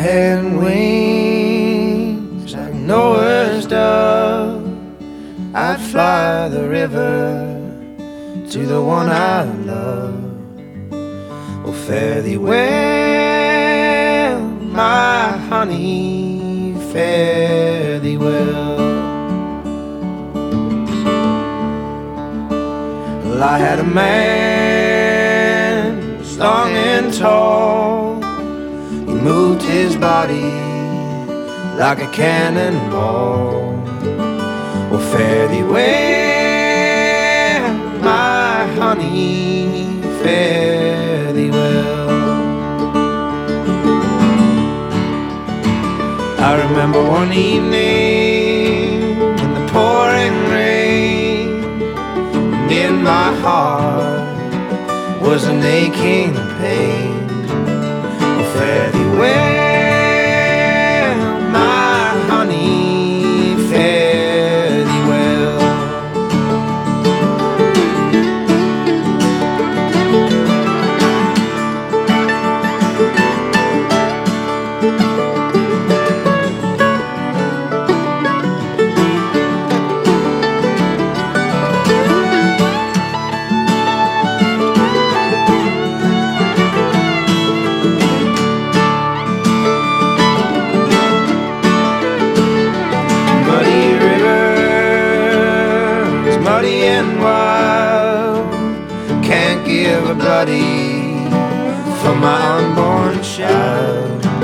had wings like Noah's dove, I'd fly the river to the one I love. Oh, fare thee well, my honey, fare thee well. Well, I had a man, strong and tall. He moved his body like a cannonball. Well, fare thee well, my honey, fare thee well. I remember one evening in the pouring rain, and in my heart was an aching pain. Oh, fare thee well, my honey, fare thee well. Muddy and wild, can't give a bloody for my unborn child.